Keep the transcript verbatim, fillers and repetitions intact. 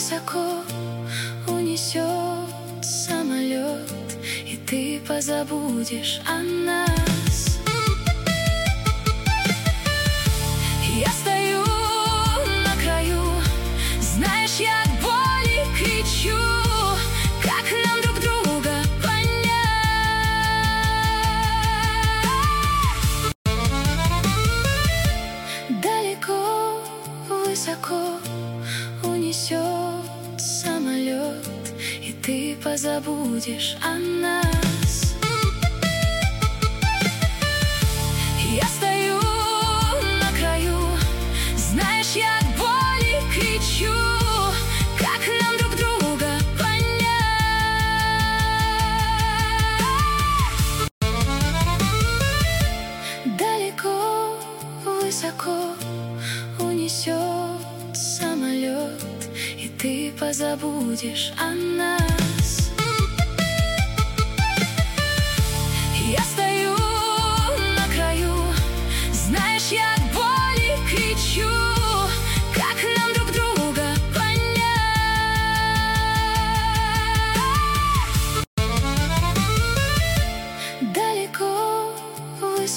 высоко унесет самолет, и ты позабудешь о нас. Я стою на краю, знаешь, я от боли кричу, как нам друг друга понять. Далеко, высоко унесет самолет, и ты позабудешь о нас. Я стою на краю, знаешь, я от боли кричу, как нам друг друга понять. Далеко, высоко унесет самолет, и ты позабудешь о нас. Я стою на краю, знаешь, я